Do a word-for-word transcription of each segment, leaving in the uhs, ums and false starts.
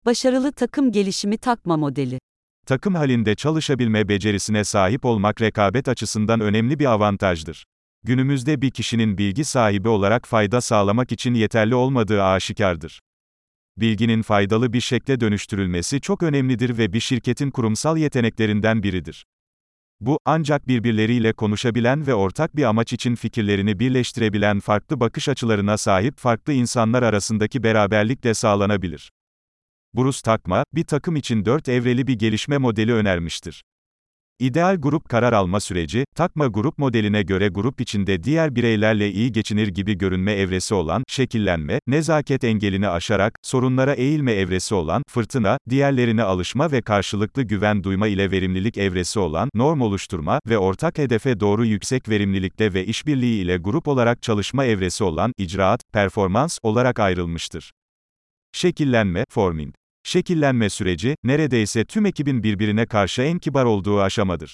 Başarılı takım gelişimi takma modeli. Takım halinde çalışabilme becerisine sahip olmak rekabet açısından önemli bir avantajdır. Günümüzde bir kişinin bilgi sahibi olarak fayda sağlamak için yeterli olmadığı aşikardır. Bilginin faydalı bir şekle dönüştürülmesi çok önemlidir ve bir şirketin kurumsal yeteneklerinden biridir. Bu, ancak birbirleriyle konuşabilen ve ortak bir amaç için fikirlerini birleştirebilen farklı bakış açılarına sahip farklı insanlar arasındaki beraberlikle sağlanabilir. Bruce Takma, bir takım için dört evreli bir gelişme modeli önermiştir. İdeal grup karar alma süreci, Takma grup modeline göre grup içinde diğer bireylerle iyi geçinir gibi görünme evresi olan, şekillenme, nezaket engelini aşarak, sorunlara eğilme evresi olan, fırtına, diğerlerine alışma ve karşılıklı güven duyma ile verimlilik evresi olan, norm oluşturma ve ortak hedefe doğru yüksek verimlilikte ve işbirliği ile grup olarak çalışma evresi olan, icraat, performans olarak ayrılmıştır. Şekillenme, forming. Şekillenme süreci, neredeyse tüm ekibin birbirine karşı en kibar olduğu aşamadır.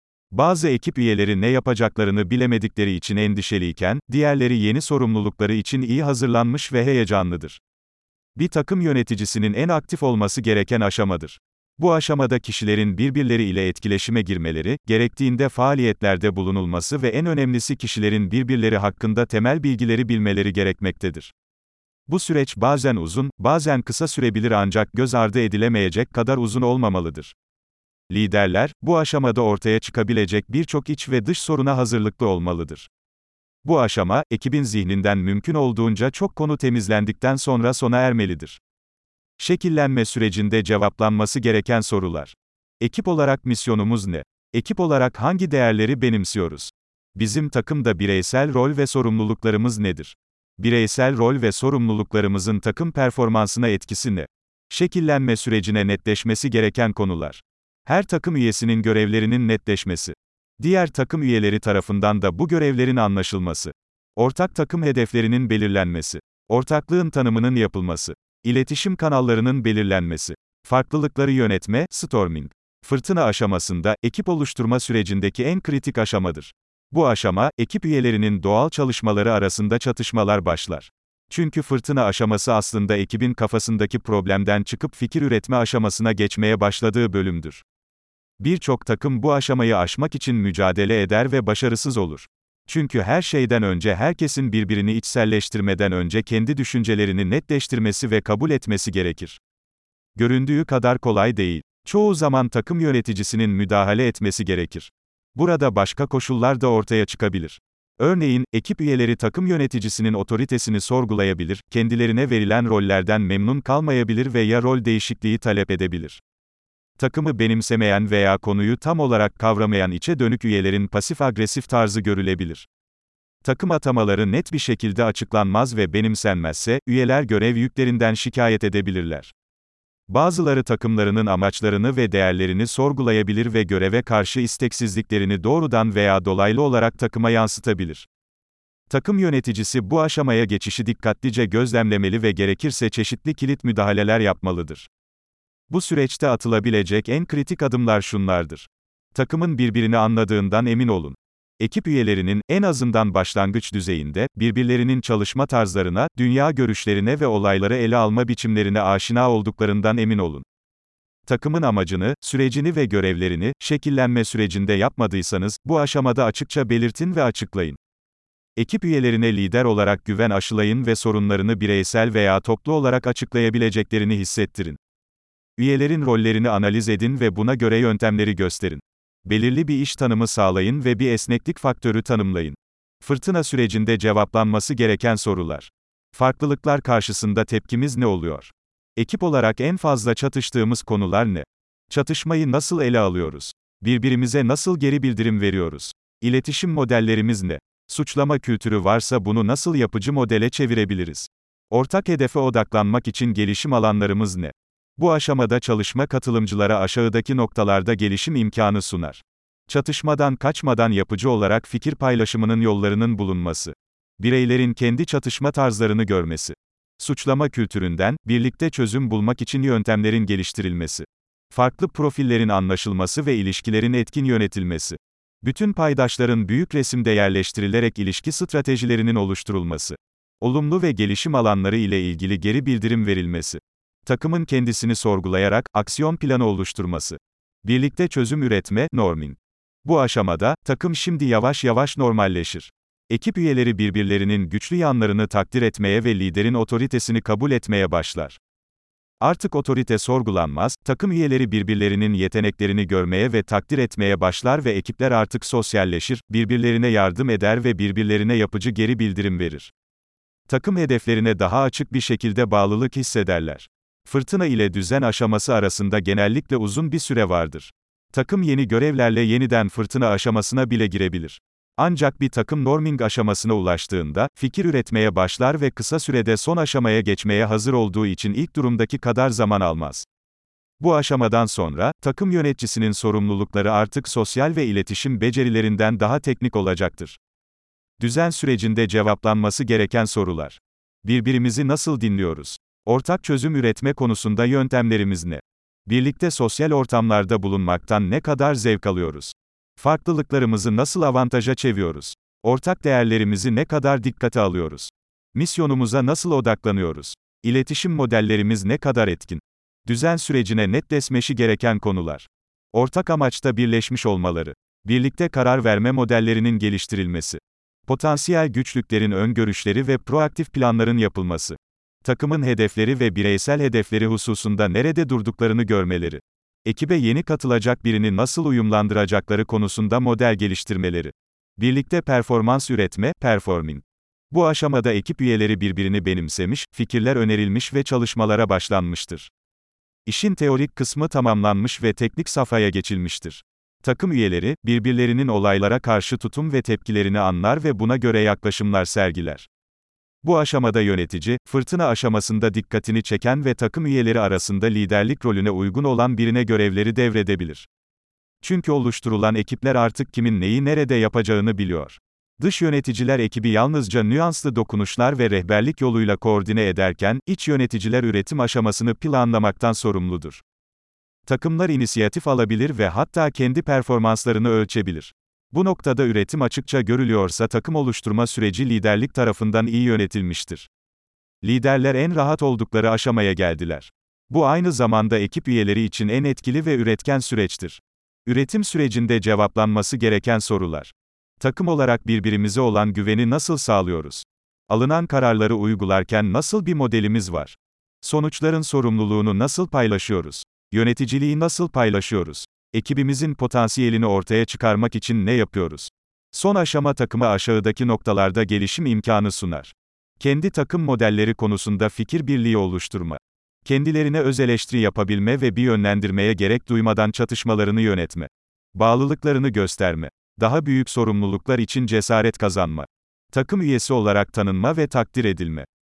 Bazı ekip üyeleri ne yapacaklarını bilemedikleri için endişeliyken, diğerleri yeni sorumlulukları için iyi hazırlanmış ve heyecanlıdır. Bir takım yöneticisinin en aktif olması gereken aşamadır. Bu aşamada kişilerin birbirleriyle etkileşime girmeleri, gerektiğinde faaliyetlerde bulunulması ve en önemlisi kişilerin birbirleri hakkında temel bilgileri bilmeleri gerekmektedir. Bu süreç bazen uzun, bazen kısa sürebilir ancak göz ardı edilemeyecek kadar uzun olmamalıdır. Liderler, bu aşamada ortaya çıkabilecek birçok iç ve dış soruna hazırlıklı olmalıdır. Bu aşama, ekibin zihninden mümkün olduğunca çok konu temizlendikten sonra sona ermelidir. Şekillenme sürecinde cevaplanması gereken sorular. Ekip olarak misyonumuz ne? Ekip olarak hangi değerleri benimsiyoruz? Bizim takımda bireysel rol ve sorumluluklarımız nedir? Bireysel rol ve sorumluluklarımızın takım performansına etkisi ne? Şekillenme sürecine netleşmesi gereken konular. Her takım üyesinin görevlerinin netleşmesi. Diğer takım üyeleri tarafından da bu görevlerin anlaşılması. Ortak takım hedeflerinin belirlenmesi. Ortaklığın tanımının yapılması. İletişim kanallarının belirlenmesi. Farklılıkları yönetme, storming. Fırtına aşamasında, ekip oluşturma sürecindeki en kritik aşamadır. Bu aşama, ekip üyelerinin doğal çalışmaları arasında çatışmalar başlar. Çünkü fırtına aşaması aslında ekibin kafasındaki problemden çıkıp fikir üretme aşamasına geçmeye başladığı bölümdür. Birçok takım bu aşamayı aşmak için mücadele eder ve başarısız olur. Çünkü her şeyden önce herkesin birbirini içselleştirmeden önce kendi düşüncelerini netleştirmesi ve kabul etmesi gerekir. Göründüğü kadar kolay değil. Çoğu zaman takım yöneticisinin müdahale etmesi gerekir. Burada başka koşullar da ortaya çıkabilir. Örneğin, ekip üyeleri takım yöneticisinin otoritesini sorgulayabilir, kendilerine verilen rollerden memnun kalmayabilir ve ya rol değişikliği talep edebilir. Takımı benimsemeyen veya konuyu tam olarak kavramayan içe dönük üyelerin pasif-agresif tarzı görülebilir. Takım atamaları net bir şekilde açıklanmaz ve benimsenmezse, üyeler görev yüklerinden şikayet edebilirler. Bazıları takımlarının amaçlarını ve değerlerini sorgulayabilir ve göreve karşı isteksizliklerini doğrudan veya dolaylı olarak takıma yansıtabilir. Takım yöneticisi bu aşamaya geçişi dikkatlice gözlemlemeli ve gerekirse çeşitli kilit müdahaleler yapmalıdır. Bu süreçte atılabilecek en kritik adımlar şunlardır. Takımın birbirini anladığından emin olun. Ekip üyelerinin, en azından başlangıç düzeyinde, birbirlerinin çalışma tarzlarına, dünya görüşlerine ve olayları ele alma biçimlerine aşina olduklarından emin olun. Takımın amacını, sürecini ve görevlerini, şekillenme sürecinde yapmadıysanız, bu aşamada açıkça belirtin ve açıklayın. Ekip üyelerine lider olarak güven aşılayın ve sorunlarını bireysel veya toplu olarak açıklayabileceklerini hissettirin. Üyelerin rollerini analiz edin ve buna göre yöntemleri gösterin. Belirli bir iş tanımı sağlayın ve bir esneklik faktörü tanımlayın. Fırtına sürecinde cevaplanması gereken sorular. Farklılıklar karşısında tepkimiz ne oluyor? Ekip olarak en fazla çatıştığımız konular ne? Çatışmayı nasıl ele alıyoruz? Birbirimize nasıl geri bildirim veriyoruz? İletişim modellerimiz ne? Suçlama kültürü varsa bunu nasıl yapıcı modele çevirebiliriz? Ortak hedefe odaklanmak için gelişim alanlarımız ne? Bu aşamada çalışma katılımcılara aşağıdaki noktalarda gelişim imkanı sunar. Çatışmadan kaçmadan yapıcı olarak fikir paylaşımının yollarının bulunması. Bireylerin kendi çatışma tarzlarını görmesi. Suçlama kültüründen, birlikte çözüm bulmak için yöntemlerin geliştirilmesi. Farklı profillerin anlaşılması ve ilişkilerin etkin yönetilmesi. Bütün paydaşların büyük resimde yerleştirilerek ilişki stratejilerinin oluşturulması. Olumlu ve gelişim alanları ile ilgili geri bildirim verilmesi. Takımın kendisini sorgulayarak, aksiyon planı oluşturması. Birlikte çözüm üretme, norming. Bu aşamada, takım şimdi yavaş yavaş normalleşir. Ekip üyeleri birbirlerinin güçlü yanlarını takdir etmeye ve liderin otoritesini kabul etmeye başlar. Artık otorite sorgulanmaz, takım üyeleri birbirlerinin yeteneklerini görmeye ve takdir etmeye başlar ve ekipler artık sosyalleşir, birbirlerine yardım eder ve birbirlerine yapıcı geri bildirim verir. Takım hedeflerine daha açık bir şekilde bağlılık hissederler. Fırtına ile düzen aşaması arasında genellikle uzun bir süre vardır. Takım yeni görevlerle yeniden fırtına aşamasına bile girebilir. Ancak bir takım norming aşamasına ulaştığında, fikir üretmeye başlar ve kısa sürede son aşamaya geçmeye hazır olduğu için ilk durumdaki kadar zaman almaz. Bu aşamadan sonra, takım yöneticisinin sorumlulukları artık sosyal ve iletişim becerilerinden daha teknik olacaktır. Düzen sürecinde cevaplanması gereken sorular. Birbirimizi nasıl dinliyoruz? Ortak çözüm üretme konusunda yöntemlerimiz ne? Birlikte sosyal ortamlarda bulunmaktan ne kadar zevk alıyoruz? Farklılıklarımızı nasıl avantaja çeviriyoruz? Ortak değerlerimizi ne kadar dikkate alıyoruz? Misyonumuza nasıl odaklanıyoruz? İletişim modellerimiz ne kadar etkin? Düzen sürecine netleşmesi gereken konular. Ortak amaçta birleşmiş olmaları. Birlikte karar verme modellerinin geliştirilmesi. Potansiyel güçlüklerin öngörüşleri ve proaktif planların yapılması. Takımın hedefleri ve bireysel hedefleri hususunda nerede durduklarını görmeleri. Ekibe yeni katılacak birini nasıl uyumlandıracakları konusunda model geliştirmeleri. Birlikte performans üretme, performing. Bu aşamada ekip üyeleri birbirini benimsemiş, fikirler önerilmiş ve çalışmalara başlanmıştır. İşin teorik kısmı tamamlanmış ve teknik safhaya geçilmiştir. Takım üyeleri, birbirlerinin olaylara karşı tutum ve tepkilerini anlar ve buna göre yaklaşımlar sergiler. Bu aşamada yönetici, fırtına aşamasında dikkatini çeken ve takım üyeleri arasında liderlik rolüne uygun olan birine görevleri devredebilir. Çünkü oluşturulan ekipler artık kimin neyi nerede yapacağını biliyor. Dış yöneticiler ekibi yalnızca nüanslı dokunuşlar ve rehberlik yoluyla koordine ederken, iç yöneticiler üretim aşamasını planlamaktan sorumludur. Takımlar inisiyatif alabilir ve hatta kendi performanslarını ölçebilir. Bu noktada üretim açıkça görülüyorsa takım oluşturma süreci liderlik tarafından iyi yönetilmiştir. Liderler en rahat oldukları aşamaya geldiler. Bu aynı zamanda ekip üyeleri için en etkili ve üretken süreçtir. Üretim sürecinde cevaplanması gereken sorular. Takım olarak birbirimize olan güveni nasıl sağlıyoruz? Alınan kararları uygularken nasıl bir modelimiz var? Sonuçların sorumluluğunu nasıl paylaşıyoruz? Yöneticiliği nasıl paylaşıyoruz? Ekibimizin potansiyelini ortaya çıkarmak için ne yapıyoruz? Son aşama takımı aşağıdaki noktalarda gelişim imkanı sunar. Kendi takım modelleri konusunda fikir birliği oluşturma. Kendilerine öz eleştiri yapabilme ve bir yönlendirmeye gerek duymadan çatışmalarını yönetme. Bağlılıklarını gösterme. Daha büyük sorumluluklar için cesaret kazanma. Takım üyesi olarak tanınma ve takdir edilme.